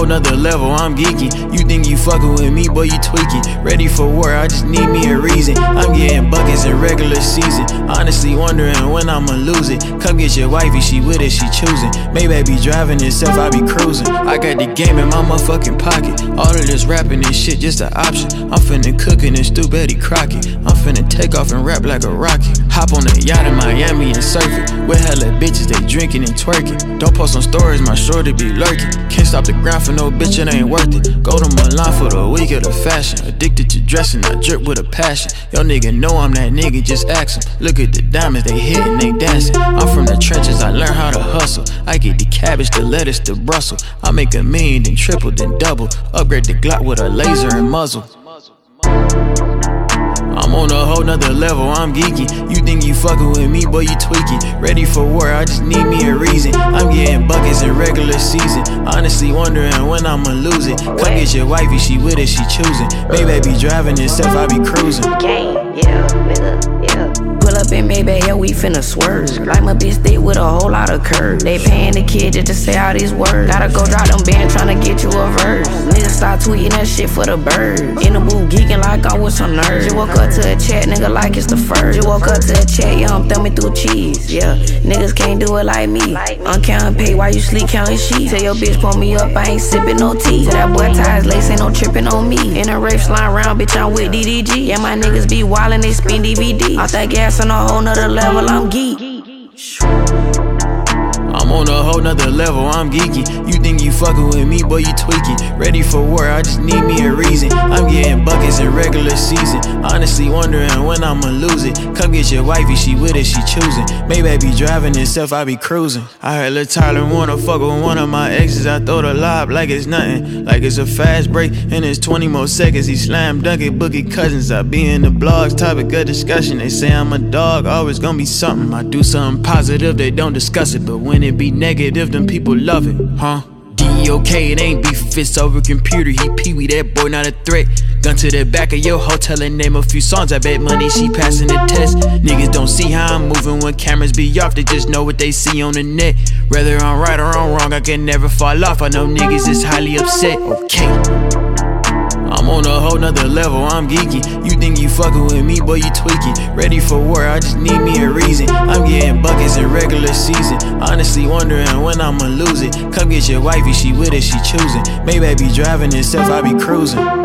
whole nother level, I'm geeky. You think you fucking with me, boy, you tweaking. Ready for war, I just need me a reason. I'm getting buckets in regular season. Honestly wondering when I'ma lose it. Come get your wifey, she with it, she choosing. Maybe I be driving itself, I be cruising. I got the game in my motherfucking pocket. All of this rapping and shit just an option. I'm finna cookin' and stew Betty Crockett. I'm finna take off and rap like a rocket. Hop on a yacht in Miami and surf it. With hella bitches, they drinking and twerking. Don't post on stories, my shorty be lurking. Can't stop the grind for no bitch, it ain't worth it. Go to Milan for the week of the fashion. Addicted to dressing, I drip with a passion. Yo nigga know I'm that nigga, just ask him. Look at the diamonds, they hitting, they dancing. I'm from the trenches, I learned how to hustle. I get the cabbage, the lettuce, the Brussels. I make $1 million, then triple, then double. Upgrade the Glock with a laser and muzzle. I'm on a whole nother level, I'm geeky. You think you fucking with me, boy, you tweaking. Ready for war, I just need me a reason. I'm getting buckets in regular season. Honestly wondering when I'ma lose it. Come get your wifey, she with it, she choosing. Maybe I be driving itself, I be cruising. Gang, yeah, nigga, yeah. Pull up in Maybach, yeah, we finna swerve. Like my bitch thick with a whole lot of curve. They paying the kid just to say all these words. Gotta go drop them bands tryna get you a verse. Niggas start tweeting that shit for the birds. In the booth geeking like I'm with some nerds. Just woke up to a chat, nigga, like it's the first. Just woke up to a chat, yeah, I'm thumbing through cheese. Yeah, niggas can't do it like me. I'm counting pay while you sleep counting sheets. Tell your bitch pull me up, I ain't sipping no tea. Tell that boy ties lace, ain't no tripping on me. In a rape slime round, bitch, I'm with DDG. Yeah, my niggas be wildin', they spin DVD. Off that gas on a whole nother level, I'm geek. I'm on a whole nother level, I'm geeky. You think you fucking with me, boy, you tweaking. Ready for war, I just need me a reason. I'm getting buckets in regular season. Honestly wondering when I'ma lose it. Come get your wifey, she with it, she choosing. Maybe I be driving itself, I be cruising. I heard Lil Tyler wanna fuck with one of my exes. I throw the lob like it's nothing, like it's a fast break. And it's 20 more seconds, he slam dunk it, Boogie Cousins. I be in the blogs, topic of discussion. They say I'm a dog, always gonna be something. I do something positive, they don't discuss it. But when it be negative, them people love it, huh? DEOK, it ain't beef, it's over computer. He pee-wee, that boy not a threat. Gun to the back of your hotel and name a few songs. I bet money she passing the test. Niggas don't see how I'm moving when cameras be off. They just know what they see on the net. Whether I'm right or I'm wrong, I can never fall off. I know niggas is highly upset, okay. I'm on a whole nother level, I'm geeky. You think you fucking with me, boy, you tweaking. Ready for war, I just need me a reason. I'm getting buckets in regular season. Honestly wondering when I'ma lose it. Come get your wifey, she with it, she choosing. Maybe I be driving itself, I be cruising.